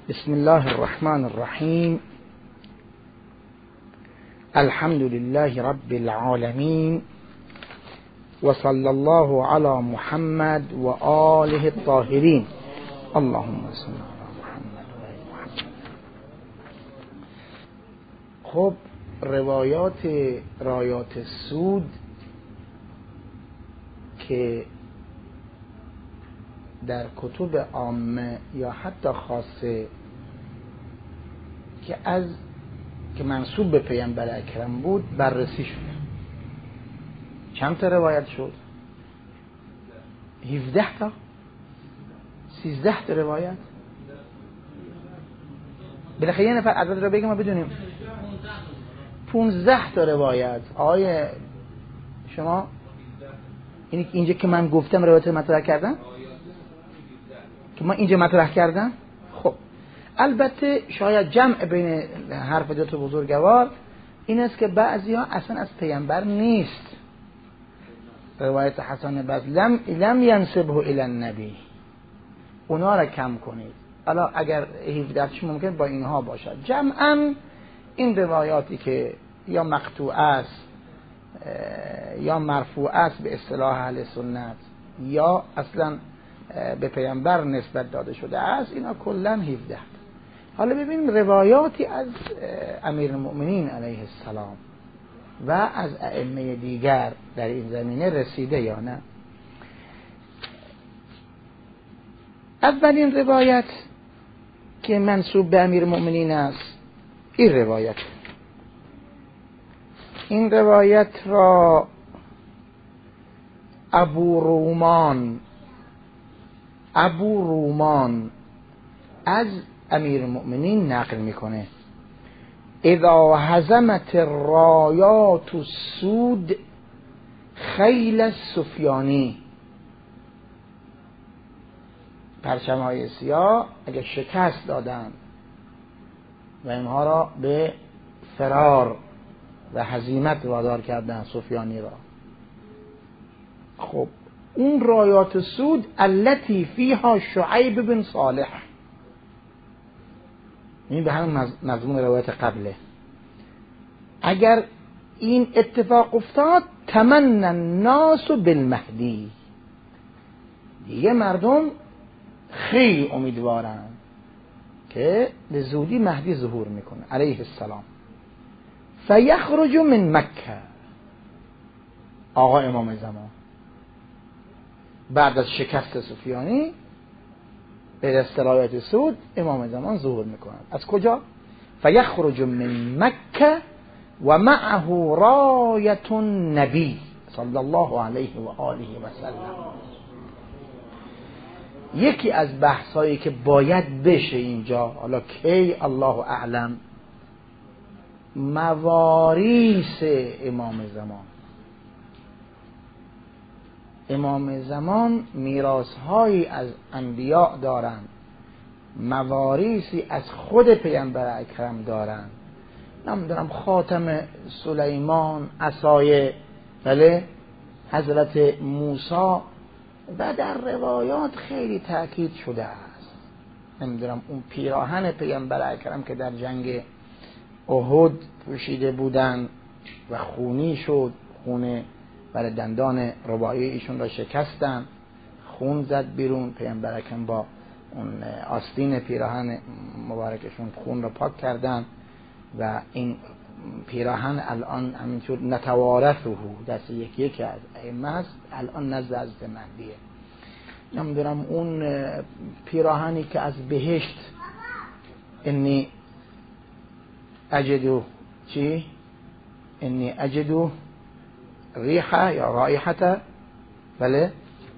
بسم الله الرحمن الرحیم. الحمد لله رب العالمین و صلی الله علی محمد و آله الطاهرین. اللهم صل علی محمد و آل محمد. خب رایات سود که در کتب عامه یا حتی خاصه که منسوب به پیامبر اکرم بود بررسی شد. چند تا روایت شد؟ 17 تا 13 تا روایت. بالاخره یه نفر عدد رو بگه ما بدونیم. 15 تا روایت. آقای شما اینجا که من گفتم روایت مطرح کردم که ما اینجا مطرح کردم. خب البته شاید جمع بین حرف دو تا بزرگوار این است که بعضی ها اصلا از پیامبر نیست. روایت حسن بصری لم ینسبه الی النبی، اونا را کم کنید. حالا اگر 17 ممکن با اینها باشد. جمعا این روایاتی که یا مقطوع است یا مرفوع است به اصطلاح اهل سنت یا اصلا به پیامبر نسبت داده شده است، اینا کلا 17. حالا ببینیم روایاتی از امیرالمؤمنین علیه السلام و از ائمه دیگر در این زمینه رسیده یا نه. اولین روایت که منسوب به امیرالمؤمنین است این روایت را ابو رومان از امیرالمؤمنین نقل میکنه. اذا هزمت الرایات السود خیل السفیانی، پرچم‌های سیاه اگه شکست دادن و اینها را به فرار و هزیمت وادار کردن سفیانی را. خب اون رایات سود التي فيها شعیب بن صالح، این به همون مضمون روایت قبله. اگر این اتفاق افتاد تمنى الناس بالمهدی، دیگه مردم خیلی امیدوارن که به زودی مهدی ظهور میکنه علیه السلام. فیخرج من مکه، آقا امام زمان بعد از شکست سفیانی به رایات سود امام زمان ظهور میکنند. از کجا؟ فیخرج من مکه و معه رایت النبی صلی الله علیه و آله و سلم. یکی از بحثایی که باید بشه اینجا، حالا کی الله اعلم، مواریث امام زمان میراث‌هایی از انبیاء دارند، مواریثی از خود پیامبر اکرم دارند. نمیدونم خاتم سلیمان، عصای حضرت موسی، و در روایات خیلی تأکید شده است. نمیدونم اون پیراهن پیامبر اکرم که در جنگ احد پوشیده بودن و خونی شد، خونه برای دندان رباعی ایشون را شکستن، خون زد بیرون، پیامبر اکرم با اون آستین پیراهن مبارکشون خون را پاک کردن و این پیراهن الان همینطور نتوارثه، دست یکی از ائمه است، الان نزد حضرت مهدیه. نمیدونم اون پیراهنی که از بهشت انی اجدو ریحه یا رائحته، بله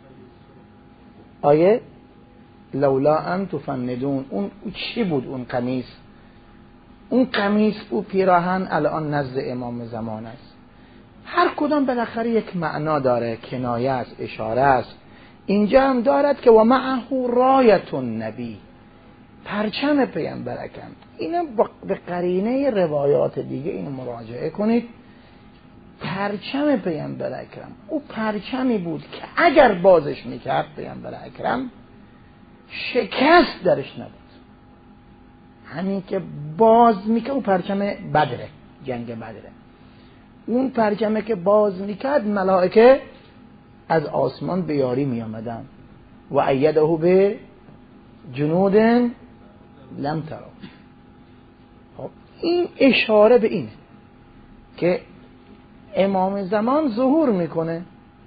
آیه لولا ان تفندون، اون چی بود؟ اون قمیص او پیراهن الان نزد امام زمان است. هر کدام بالاخره یک معنا داره، کنایه است، اشاره است. اینجا هم دارد که و معه رایت النبی، پرچم پیامبر اکرم. اینو به قرینه روایات دیگه اینو مراجعه کنید. پرچم پیامبر اکرم او پرچمی بود که اگر بازش میکرد پیامبر اکرم شکست درش نبود. همین که باز میکنه اون پرچم بدره، جنگ بدره. اون پرچمه که باز میکرد ملائکه از آسمان به یاری می آمدن و ایده به جنود لم تروا. خب این اشاره به اینه که امام زمان ظهور میکنه،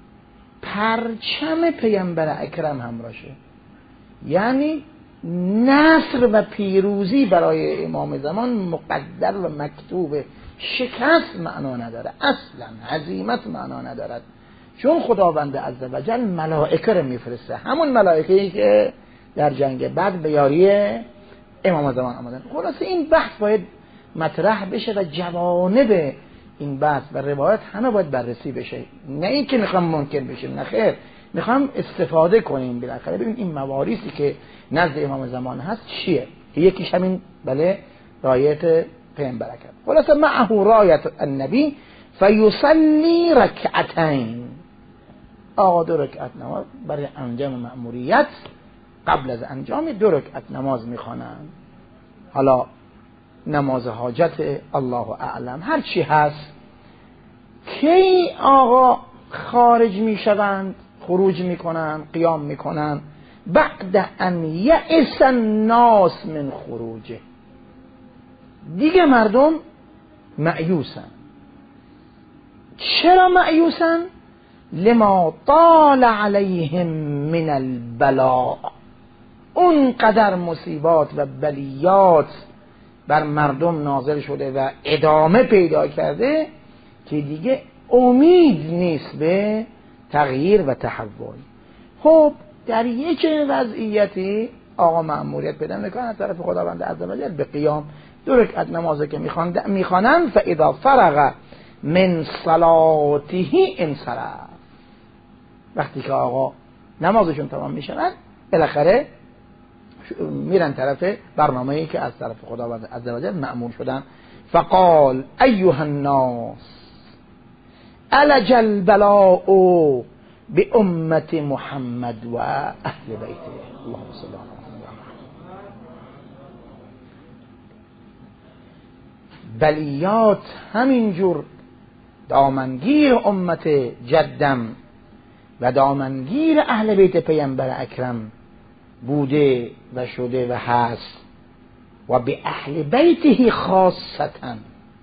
پرچم پیامبر اکرم همراشه، یعنی نصر و پیروزی برای امام زمان مقدر و مکتوبه. شکست معنا نداره، اصلا هزیمت معنا ندارد، چون خداوند عزوجل ملائکه رو میفرسته، همون ملائکه‌ای که در جنگ بدر به یاری امام زمان آمدن. خلاصه این بحث باید مطرح بشه و جوانب این بحث و روایت همه باید بررسی بشه، نه این که میخوام منکر بشه، نه خیر، میخوام استفاده کنیم بالاخره ببین این مواریثی که نزد امام زمان هست چیه. یکیش همین بله رایت پیامبر کرد. خلاصه معه رایت النبی فیصلی رکعتین، آقا 2 رکعت نماز برای انجام مأموریت، قبل از انجام 2 رکعت نماز میخوانند. حالا نماز حاجت الله اعلم هر چی هست. کی آقا خارج میشوند، خروج میکنن، قیام میکنن؟ بعد ان یئس الناس من خروجه، دیگه مردم مأیوسن. چرا مأیوسن؟ لما طال علیهم من البلاء، اون قدر مصیبات و بلیات بر مردم نازل شده و ادامه پیدا کرده که دیگه امید نیست به تغییر و تحول. خب در یک وضعیتی آقا مأموریت پیدا میکنن از طرف خداوند عزوجل به قیام، 2 رکعت نمازی که میخوانن فاذا فرغ من صلاته انصرف، وقتی که آقا نمازشون تمام میشن بالاخره میرن طرف برنامه‌ای که از طرف خداوند عزوجل مأمور شدن. فقال ایها الناس الج البلاء بأمة محمد و اهل بیته اللهم صل علی محمد. بلیات همینجور دامنگیر امت جدم و دامنگیر اهل بیت پیامبر اکرم بوده و شده و هست، و به اهل بیته خاصتا.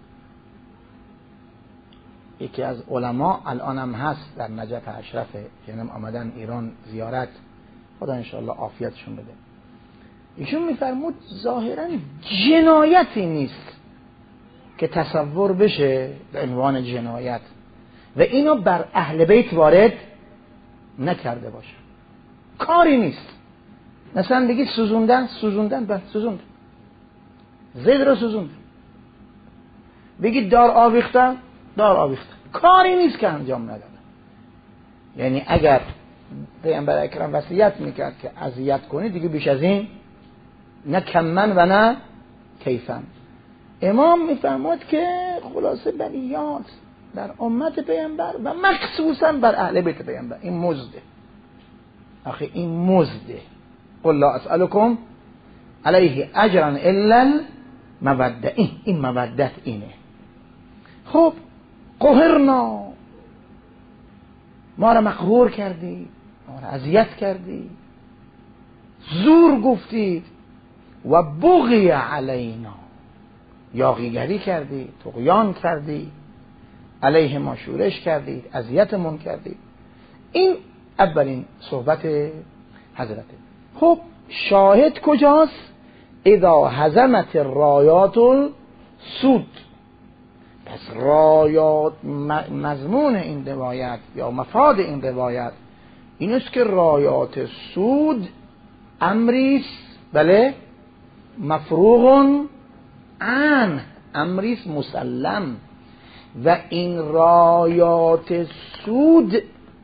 یکی از علما الان هم هست در نجف اشرفه، جنم آمدن ایران زیارت، خدا انشاءالله عافیتشون بده. ایشون میفرمود ظاهرا جنایتی نیست که تصور بشه به عنوان جنایت و اینو بر اهل بیت وارد نکرده باشه، کاری نیست. مثلا بگید سوزوندن سوزوند، زید رو سوزوند، بگید دار آویختن، کاری نیست که انجام ندادن. یعنی اگر پیامبر اکرم وصیت میکرد که اذیت کنی، دیگه بیش از این نه کمن و نه کیفن. امام میفرماد که خلاصه بلیات در امت پیامبر و مخصوصا بر اهل بیت پیامبر این مزده. آخه این مزده، قل لا اسألكم علیه اجرا الا الموده، این مودت اینه. خب قهرنا، ما را مقهور کردید، ما را اذیت کردید، زور گفتید، و بغی علینا، یاغیگری کردید، طغیان کردید، علیه ما شورش کردید، اذیتمون کردید. این اولین صحبت حضرته. خب شاهد کجاست؟ اذا هزمت الرایات السود. پس رایات، مضمون این روایت یا مفاد این روایت این است که رایات سود امریست، بله، مفروغ عن، امریست مسلم، و این رایات سود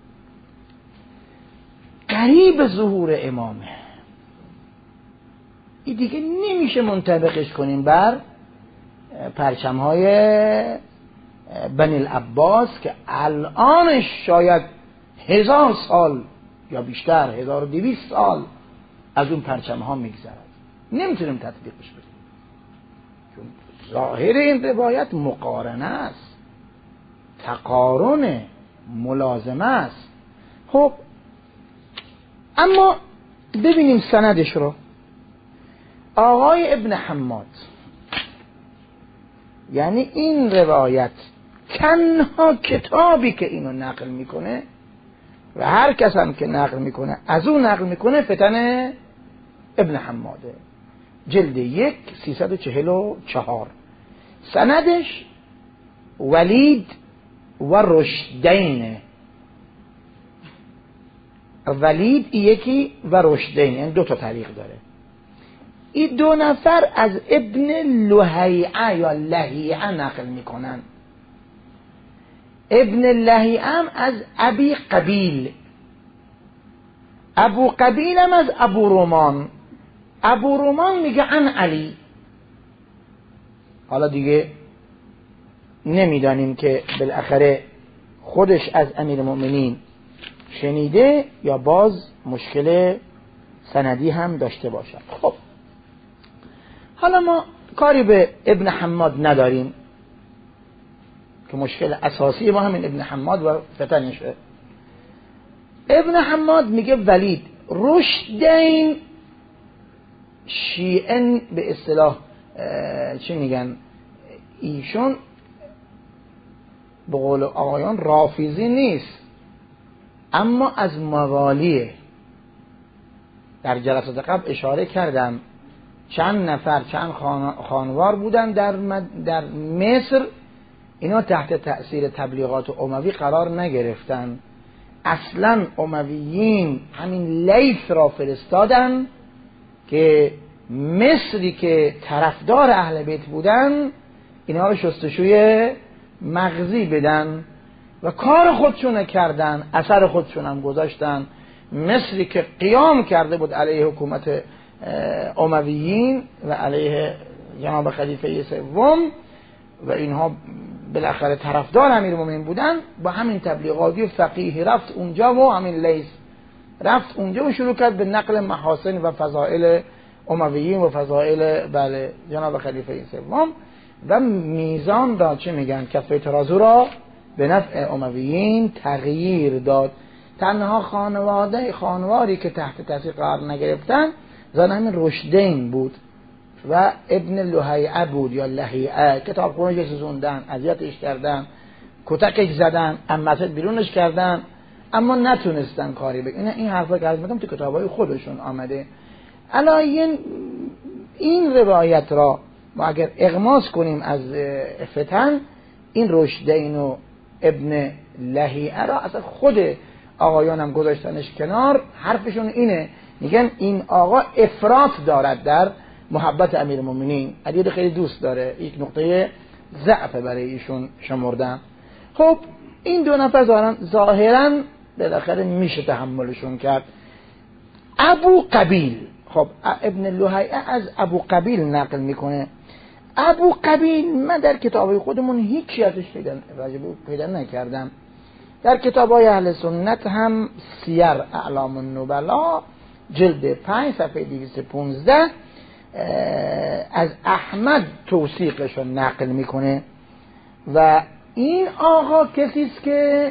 قریب ظهور امامه. این دیگه نمیشه منطبقش کنیم بر پرچم‌های بنی العباس که الانش شاید 1000 سال یا بیشتر، 1200 سال از اون پرچم‌ها میگذرد. نمیتونیم تطبیقش بدیم. ظاهر این روایت مقارنه است، تقارن، ملازمه است. خب اما ببینیم سندش رو. آقای ابن حماد، یعنی این روایت تنها کتابی که اینو نقل میکنه و هر کس هم که نقل میکنه از اون نقل میکنه فتن ابن حماده، جلد 1 344. سندش ولید و رشدین، ولید یکی و رشدین، یعنی 2 تا طریق داره. این 2 نفر از ابن لهیعه یا لهیعه نقل میکنن. ابن لهیعه هم از ابی قبیل، ابو قبیل هم از ابو رومان. ابو رومان میگه عن علی. حالا دیگه نمیدانیم که بالاخره خودش از امیر المؤمنین شنیده یا باز مشکل سندی هم داشته باشد. خب حالا ما کاری به ابن حماد نداریم که مشکل اساسی ما همین ابن حماد و فتنشه. ابن حماد میگه ولید رشدین، شیعن به اصطلاح چی میگن ایشون به قول آقایان رافیزی نیست، اما از موالیه. در جلسات قبل اشاره کردم چند نفر چند خانوار بودن در مصر، اینا تحت تأثیر تبلیغات اموی قرار نگرفتن. اصلا امویین همین لیث را فرستادن که مصری که طرفدار اهل بیت بودن اینا رو شستشوی مغزی بدن و کار خودشون کردن، اثر خودشون هم گذاشتن. مصری که قیام کرده بود علیه حکومت امویین و علیه جناب خلیفه سوم و اینها بالاخره طرفدار امیرالمومنین بودن، با همین تبلیغاتی فقیه رفت اونجا و همین لیث رفت اونجا و شروع کرد به نقل محاسن و فضائل امویین و فضائل بله جناب خلیفه سوم و میزان را چه میگن کفه ترازو را به نفع امویین تغییر داد. تنها خانواری که تحت تاثیر قرار نگرفتن زن همین رشدین بود و ابن لهیعه بود یا لهیعه. کتاب خونش سوزوندن، اذیتش کردن، کتکش زدن، مسجد بیرونش کردن، اما نتونستن کاری بکنن. این حرفا که از میگم تو کتابای خودشون آمده. الان این روایت را ما اگر اغماس کنیم از فتن، این رشدین و ابن لهیعه را اصلا خود آقایان هم گذاشتنش کنار. حرفشون اینه، میگن این آقا افراط دارد در محبت امیرالمومنین، علی خیلی دوست داره، یک نقطه ضعف برای ایشون شمردن. خب این 2 نفر ظاهرا بالاخره میشه تحملشون کرد. ابو قبیل، خب ابن لهیعه از ابو قبیل نقل میکنه. ابو قبیل من در کتابای خودمون هیچی ازش پیدا نکردم. در کتابای اهل سنت هم سیر اعلام النبلا جلد 5 صفحه 215 از احمد توثیقش رو نقل میکنه و این آقا کسی است که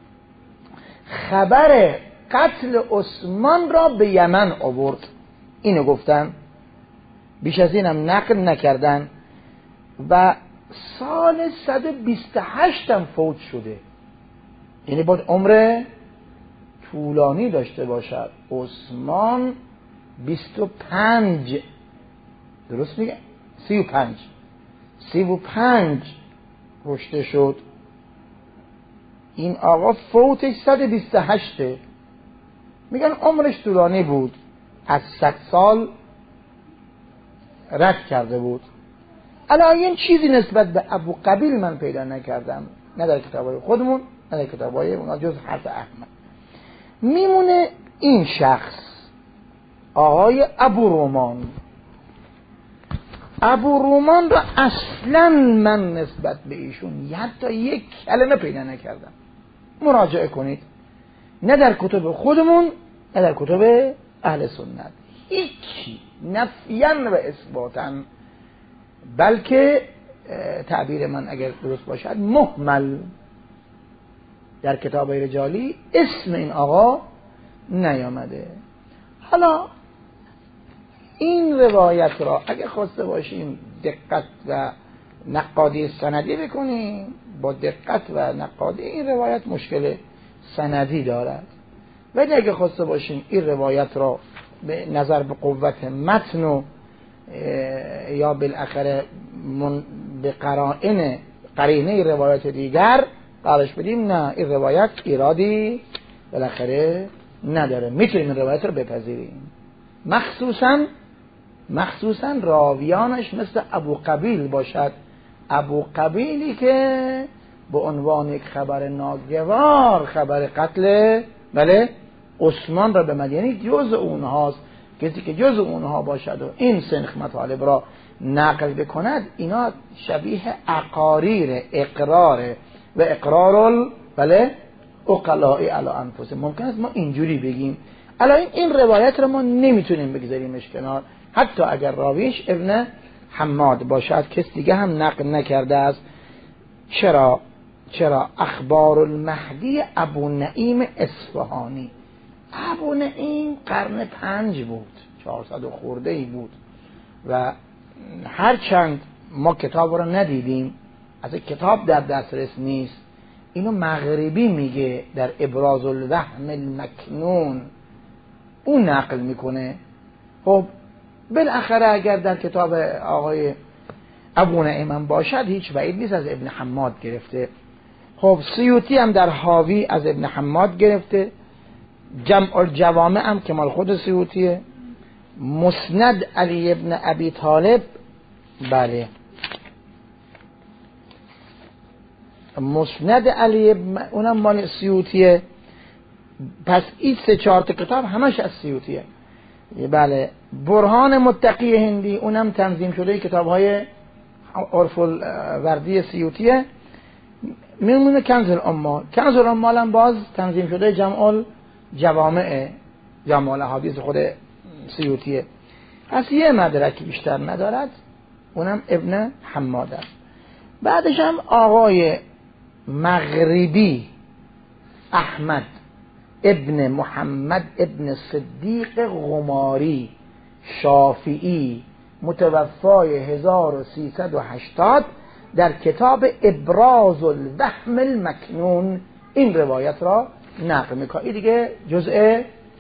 خبر قتل عثمان را به یمن آورد. اینو گفتن، بیش از اینم نقل نکردن و سال 128 هم فوت شده، یعنی باید عمر طولانی داشته باشد. عثمان 25 درست میگه 35 کشته شد. این آقا فوتش 128، میگن عمرش طولانی بود، از 100 سال رد کرده بود. الان این چیزی نسبت به ابو قبیل من پیدا نکردم، نه در کتابای خودمون نه در کتابای اونا جز حرف احمد. میمونه این شخص آقای ابو رومان. ابو رومان را اصلا من نسبت به ایشون حتی یک کلمه پیدا نکردم. مراجعه کنید، نه در کتب خودمون نه در کتب اهل سنت، هیچی نفیاً و اثباتاً بلکه تعبیر من اگر درست باشد مهمل. در کتاب رجالی اسم این آقا نیامده. حالا این روایت را اگر خواسته باشیم دقت و نقادی سندی بکنیم، با دقت و نقادی این روایت مشکل سندی دارد، ولی اگر خواسته باشیم این روایت را به نظر به قوت متن و یا بالاخره به قرینه روایت دیگر قرارش بدیم، نه این روایت ایرادی بالاخره نداره، میتونیم این روایت رو بپذیریم. مخصوصا راویانش مثل ابو قبیل باشد، ابو قبیلی که به عنوان یک خبر ناگوار خبر قتل عثمان را به مدینه جز اونهاست. کسی که جز اونها باشد و این سنخ مطالب را نقل بکند، اینا شبیه اقاریر اقرار و اقرار اقلاء علی انفسهم. ممکن است ما اینجوری بگیم. الان این روایت را ما نمیتونیم بگذاریمش کنار، حتی اگر راویش ابن حماد باشد، کس دیگه هم نقل نکرده است. چرا اخبار المهدی ابو نعیم اصفهانی. ابو نعیم قرن 5 بود، 400 و خورده ای بود و هرچند ما کتاب رو ندیدیم، از کتاب در دسترس نیست، اینو مغربی میگه در ابراز الوهم المکنون اون نقل میکنه. خب بالاخره اگر در کتاب آقای ابو نعیم باشد هیچ بعید نیست از ابن حماد گرفته. خب سیوطی هم در حاوی از ابن حماد گرفته، جمع الجوامع هم که مال خود سیوطیه، مسند علی ابن ابی طالب، بله مسند علی ابن اونم مال سیوطیه. پس این 3-4 کتاب همش از سیوطیه. بله برهان متقی هندی اونم تنظیم شده کتاب های عرف الوردی سیوطیه. میمونه کنز الاموال هم باز تنظیم شده جمع الجوامع، جمع الاحادیث خود سیوطیه. پس یه مدرک بیشتر ندارد، اونم ابن حماد است. بعدش هم آقای مغربی احمد ابن محمد ابن صدیق غماری شافعی متوفای 1380 در کتاب ابراز الوهم المکنون این روایت را نقل میکنه. این دیگه جزء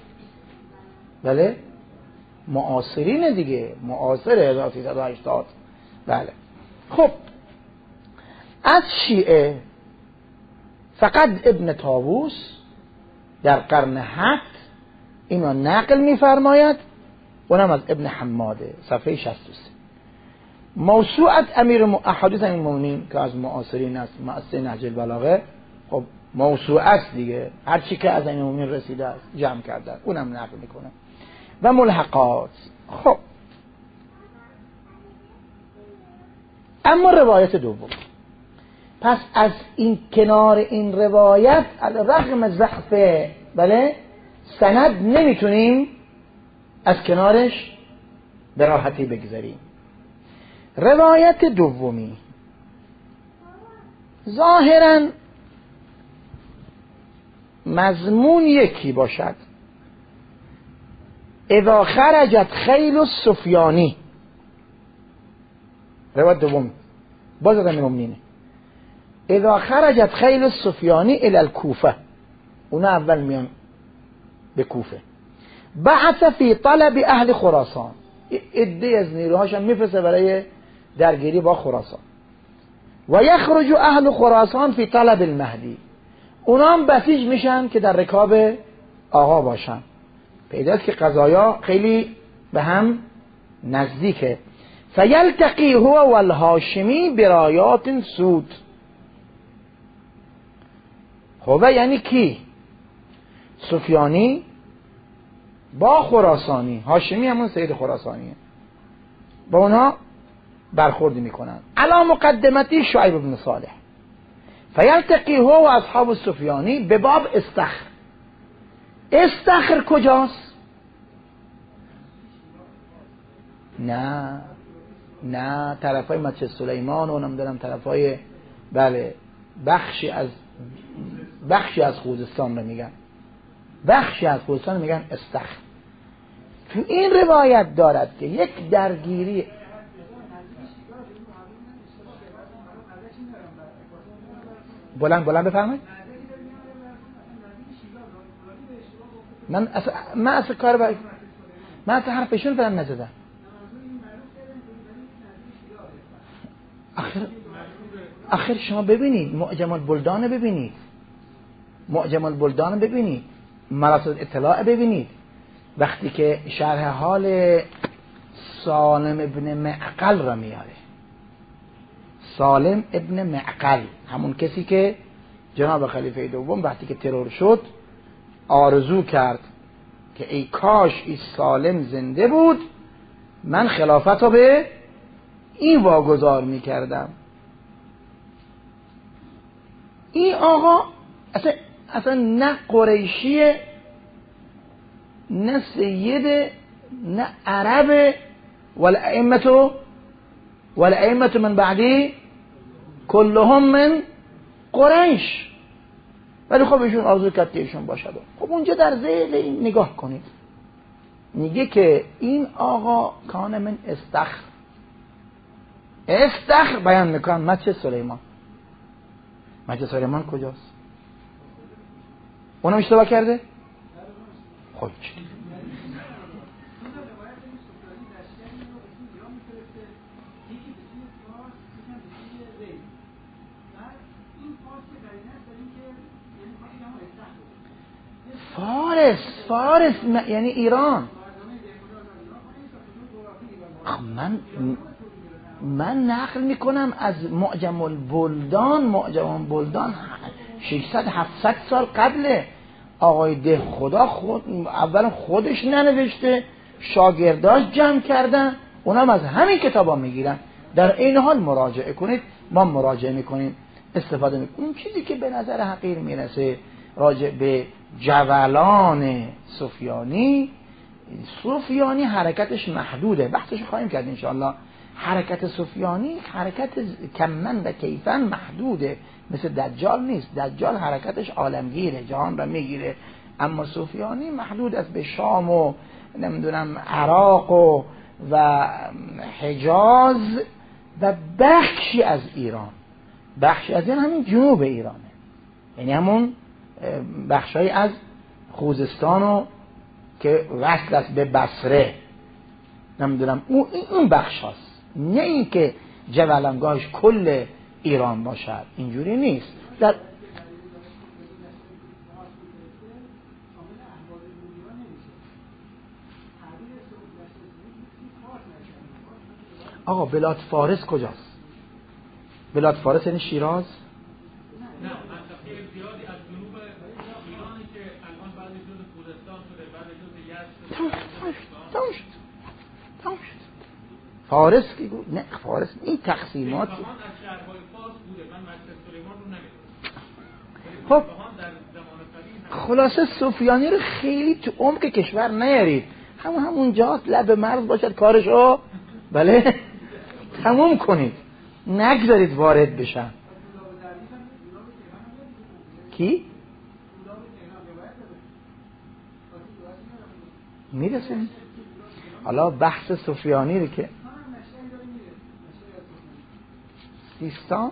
معاصرین دیگه، معاصر 1380. بله خب از شیعه فقط ابن طاووس در قرن 7 اینو نقل میفرماید، اونم از ابن حماده، صفحه 63. موسوعت احادیث امیر المؤمنین که از معاصرین است، مؤسسه نهج البلاغه، خب موسوعه است دیگه، هر چی که از امیر المؤمنین رسیده است جمع کرده، اونم نقل میکنه. و ملحقات. خب اما روایت دوم، پس از این کنار این روایت رغم ضعف سند نمیتونیم از کنارش به راحتی بگذاریم. روایت دومی ظاهرا مضمون یکی باشد. اذا خرجت خیل السفیانی، روایت دوم باز از امیرالمومنینه، اذا خرجت خیل السفیانی الى الکوفه، اونا اول میان به کوفه، بعث فی طلب اهل خراسان، عده از نیروهاشم میفرسته برای درگیری با خراسان. و یخرج اهل خراسان فی طلب المهدی، اونا هم بسیج میشن که در رکاب آقا باشن. پیداست که قضایا خیلی به هم نزدیکه. فیلتقی هو والهاشمی برایات سود. خب یعنی کی؟ سفیانی با خراسانی، هاشمی همون سید خراسانیه، با اونا برخورد میکنن. علا مقدمتی شعیب بن صالح. فیلتقی هو و اصحاب السفیانی به باب استخر. استخر کجاست؟ نه نه طرفای مسجد سلیمان و نمیدونم طرفای بله بخشی از خوزستان رو میگن، بخشی از خوزستان میگن استخر. تو این روایت دارد که یک درگیری بلند بفرمایید. من اصلا کار من اصلا حرفشون فهم نزدم. آخر شما ببینید معجم البلدان ببینید، معجم البلدان ببینید، مراسل اطلاع ببینید، وقتی که شرح حال سالم ابن معقل را میاره، سالم ابن معقل همون کسی که جناب خلیفه دوم وقتی که ترور شد آرزو کرد که ای کاش این سالم زنده بود، من خلافت رو به این واگذار میکردم. این آقا اصلا نه قریشیه، نه سیده، نه عربه، والائمة من بعدی کلهم من قریش، ولی خب ایشون آرزو کرد که ایشون باشد. خب اونجا در ذیل این نگاه کنید، میگه که این آقا کان من استخر بیان میکنن. مسجد سلیمان، مسجد سلیمان کجاست؟ اونم اشتباه کرده؟ خب چی؟ فارس یعنی ایران. من نقل میکنم از معجم البلدان 600-700 سال قبل. آقای ده خدا اولا خودش ننوشته، شاگرداش جمع کردن، اونم از همین کتابا میگیرن. در این حال مراجعه کنید، ما مراجعه میکنیم، استفاده میکنیم. اون چیزی که به نظر حقیر میرسه راجع به جولان سفیانی حرکتش محدوده، بحثش خواهیم کرد انشاءالله. حرکت سفیانی حرکت کمن و کیفن محدوده، مثل دجال نیست. دجال حرکتش عالمگیره، جهان را میگیره، اما سفیانی محدود است به شام و نمیدونم عراق و حجاز و بخشی از ایران. بخشی از این همین جنوب ایرانه، یعنی همون بخشی از خوزستانو که وصل است به بصره، نمیدونم اون بخش هست، نه این که جولانگاهش کل ایران باشد، اینجوری نیست. در آقا بلاد فارس کجاست؟ بلاد فارس یعنی شیراز؟ نه، منطقه زیادی از جنوب ایرانی که الان بعد جزء خوزستان شده، بعد جزء یزد تمام شد. فارس که نه فارس این تقسیمات از شهرهای فارس بوده. من مسجد سلیمان رو نمیدونم. خب خلاصه سفیانی رو خیلی تو عمق کشور نیارید، همون جاست، لب مرز باشد کارشو بله تموم کنید، نگذارید وارد بشن. کی؟ میرسیم حالا بحث سفیانی رو که سیستان،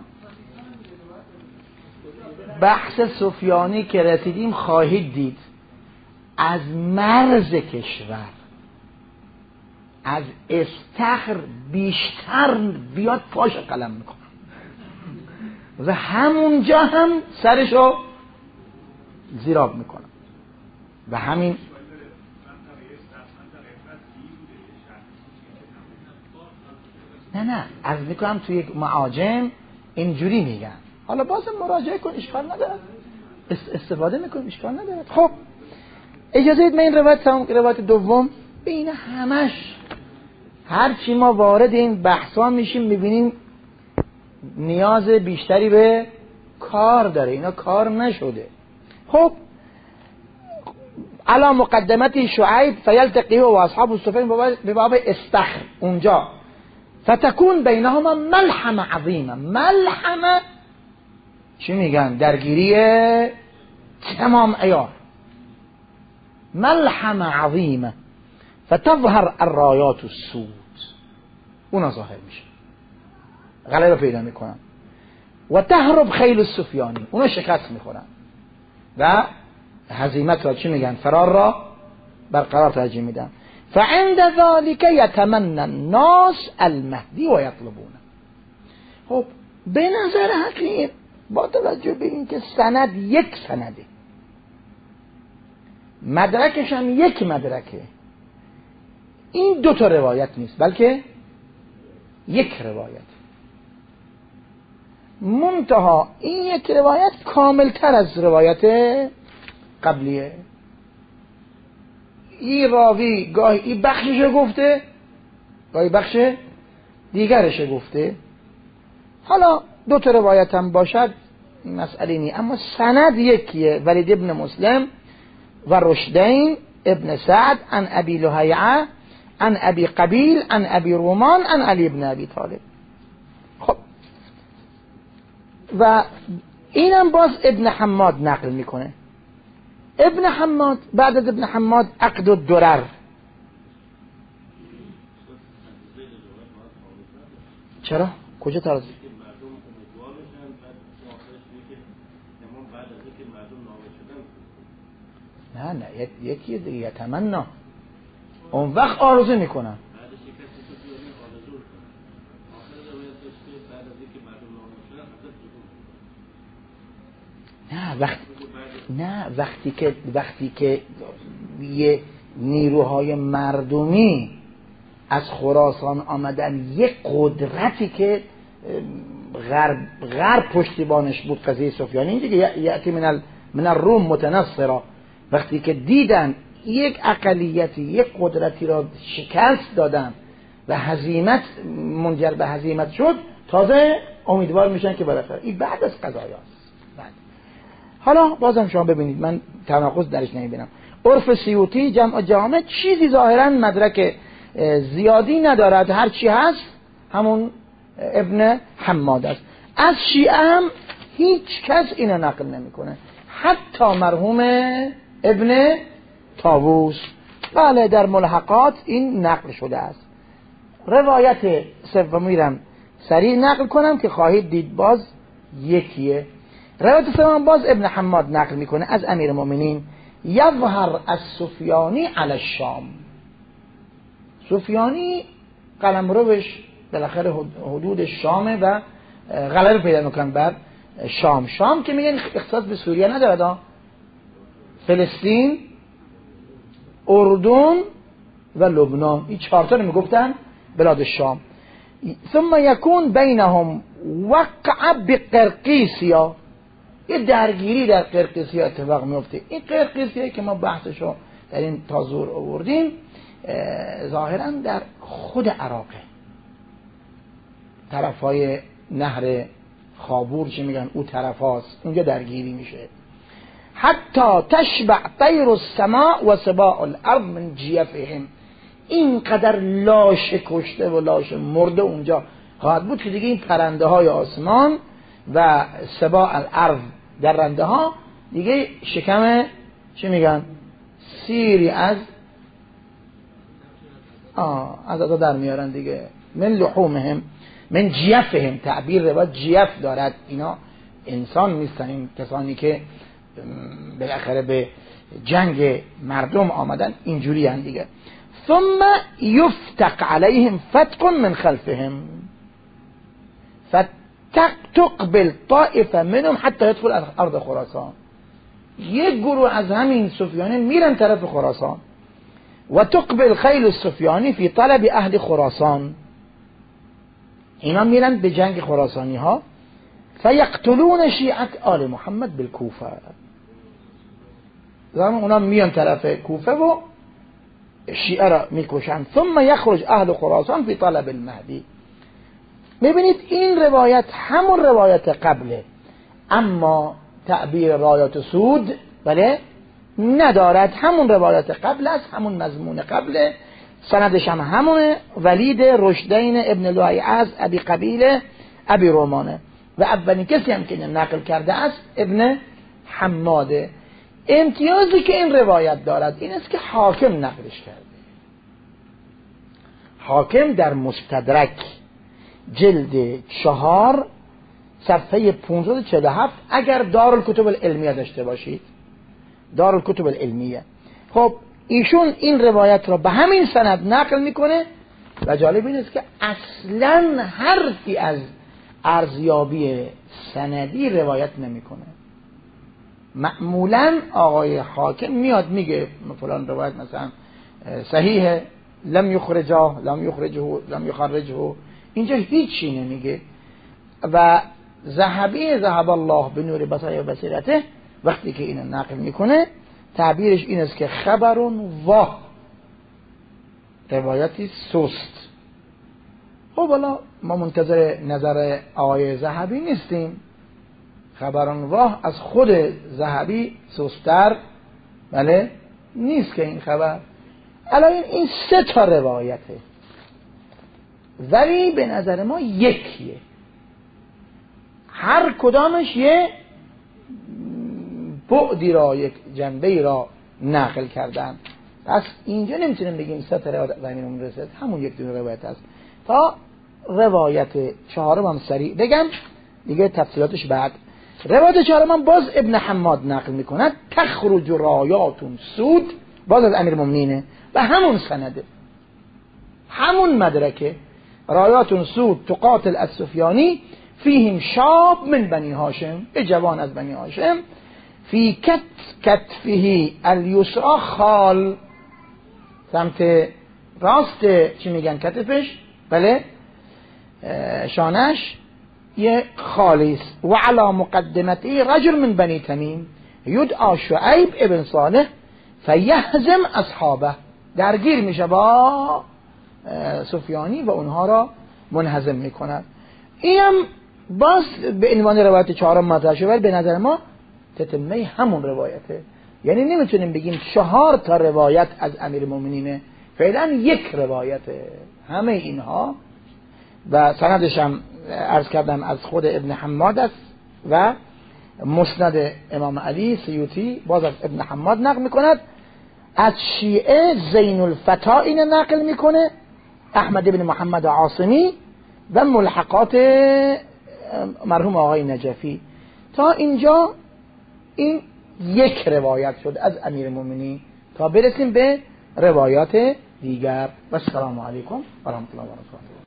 بحث سفیانی که رسیدیم خواهید دید از مرز کشور، از استخر بیشتر بیاد پاش قلم میکنم و همونجا هم سرشو زیراب میکنم و همین نه از میکنم توی یک معاجم اینجوری میگن. حالا بازم مراجعه کن، اشکال ندارد، استفاده میکنیم، اشکال ندارد. خب اجازه اید من این روایت دوم بین همش هرچی ما وارد این بحثا میشیم میبینیم نیاز بیشتری به کار داره، اینا کار نشده. خب علا مقدمتی شعیب فیلتقیه و اصحاب السفین به باب استخر، اونجا فتكون بینهما ملحمه عظیمه. ملحمه چی میگن؟ درگیری تمام عیار. ملحمه عظیمه فتظهر الرایات السود، اونا ظاهر میشه، غلبه پیدا میکنن. و تهرب خیل السفیانی، اونا شکست میخورن و هزیمت را چی میگن؟ فرار را برقرار ترجیح میدن. فعند ذلك يتمنى الناس المهدی و یطلبونه. خب به نظر حقیقی با توجه به این که سند یک سنده، مدرکش هم یک مدرکه، این دو تا روایت نیست بلکه یک روایت. منتها این یک روایت کاملتر از روایت قبلیه. این راوی گاهی این بخشش گفته، گاهی بخش دیگرش گفته. حالا دو تا روایت هم باشد مسئله نی، اما سند یکیه. ولید ابن مسلم و رشدین ابن سعد عن ابی لهیعه عن ابی قبیل عن ابی رومان عن علی ابن ابی طالب. خب و اینم باز ابن حماد نقل میکنه. ابن حماد بعد از ابن حماد عقد الدرر. چرا؟ کجا تراز؟ نه یکی دیگه تمنا اون وقت آرزو میکنن. وقتی که یه نیروهای مردمی از خراسان آمدن، یک قدرتی که غرب پشتیبانش بود، قضیه سفیانی، این دیگه یأتی من الروم متنصرا، وقتی که دیدن یک اقلیتی یک قدرتی را شکست دادن و هزیمت منجر به هزیمت شد، تازه امیدوار میشن که بالاخره این بعد از قضایاست. حالا بازم شما ببینید، من تناقض درش نمیبینم. عرف سیوطی جمع جامع چیزی ظاهرا مدرک زیادی ندارد، هر چی هست همون ابن حماد است. از شیعه هم هیچ کس اینو نقل نمیکنه، حتی مرحوم ابن طاووس. بله در ملحقات این نقل شده است. روایت سومی را سریع نقل کنم که خواهید دید باز یکیه. روایت سوم باز ابن حماد نقل میکنه از امیر المؤمنین: یظهر از سفیانی علی الشام. سفیانی قلمروش بالاخره حدود شامه و غلبه پیدا میکنن بر شام. شام که میگن اختصاص به سوریه نداره، فلسطین، اردن و لبنان، این چهار تا رو میگفتن بلاد شام. ثم یکون بینهم وقع بقرقیسیا، یه درگیری در قرقیسیا اتفاق میفته. این قرقیسیا که ما بحثشو در این تازور آوردیم ظاهرا در خود عراقه، طرفای نهر خابور چی میگن او طرف هاست، اونجا درگیری میشه. حتی تشبع طیر السماء و سباع الارض من جیفهم، اینقدر لاش کشته و لاش مرده اونجا خواهد بود که دیگه این پرنده های آسمان و سباع الارض درنده ها دیگه شکم چی میگن سیری از ادا در میارن دیگه. من لحومهم من جیفهم، تعبیر روایت جیف دارد، اینا انسان نیستن، این کسانی که بالاخره به جنگ مردم آمدن اینجوری هن دیگه. ثم یفتق علیهم فتق من خلفهم فتقبل طائفه منهم حتی يدخل ارض خراسان. یک گروه از همین سفیانی میرن طرف خراسان و تقبل خیل السفیانی فی طلب اهل خراسان، اینا میرن به جنگ خراسانی ها. فیقتلون شیعت آل محمد بالکوفه، زمان اونا میان طرف کوفه و شیعه را میکشن. ثم یخرج اهل خراسان فی طلب المهدی. میبینید این روایت همون روایت قبله، اما تعبیر رایات سود بله ندارد، همون روایت قبل است، همون مضمون قبله. سندش هم همونه، ولید رشدین ابن لوحی از ابی قبیل ابی رومانه و اولین کسی هم که نقل کرده است ابن حماده. امتیازی که این روایت دارد این است که حاکم نقلش کرده. حاکم در مستدرک جلد 4 صفحه 547 اگر دارالکتب العلمیه داشته باشید، دارالکتب العلمیه. خب ایشون این روایت را به همین سند نقل میکنه و جالب این است که اصلا حرفی از ارزیابی سندی روایت نمیکنه. معمولا آقای حاکم میاد میگه فلان روایت مثلا صحیحه، لم یخرجه، لم یخرجه، اینجا هیچی نمیگه. و ذهبی ذهب الله به نور بصائر و بصیرته وقتی که اینو نقل میکنه تعبیرش این است که خبرون واه، روایتی سست. خب حالا ما منتظر نظر آقای ذهبی نیستیم. خبرون واه از خود ذهبی سست‌تر بله نیست که این خبر. الان این 3 تا روایته ولی به نظر ما یکیه، هر کدامش یه بعدی را، یک جنبه‌ای را نقل کردن. پس اینجا نمیتونیم بگیم 3 تا روایت زمینمون رسید، همون یک دونه روایت است. تا روایت 4 هم سریع بگم دیگه تفصیلاتش بعد. روایت 4 هم باز ابن حماد نقل میکند، تخرج رایات سود، باز از امیرالمومنینه و همون سنده، همون مدرکه. رایات سود تقاتل السفیانی فیهم شاب من بنی هاشم، یه جوان از بنی هاشم، فی کتفه الیسرا خال، سمت راست چی میگن کتفش، بله شانش یه خالیس، و علا مقدمتی رجل من بنی تمیم یدعا شعیب ابن صالح فیهزم اصحابه، درگیر میشه با سفیانی و اونها را منهزم میکند. اینم باز به عنوان روایت 4 مطرح شده، به نظر ما تتمه همون روایته. یعنی نمیتونیم بگیم 4 تا روایت از امیرالمومنین، فعلا یک روایته همه اینها. و سندش هم عرض کردم از خود ابن حماد است و مسند امام علی سیوطی باز از ابن حماد نقل میکند. از شیعه زین الفتا این نقل میکنه، احمد ابن محمد عاصمی و ملحقات مرحوم آقای نجفی. تا اینجا این یک روایت شد از امیرالمومنین تا برسیم به روایات دیگر. و السلام علیکم و رحمت الله و برکاته.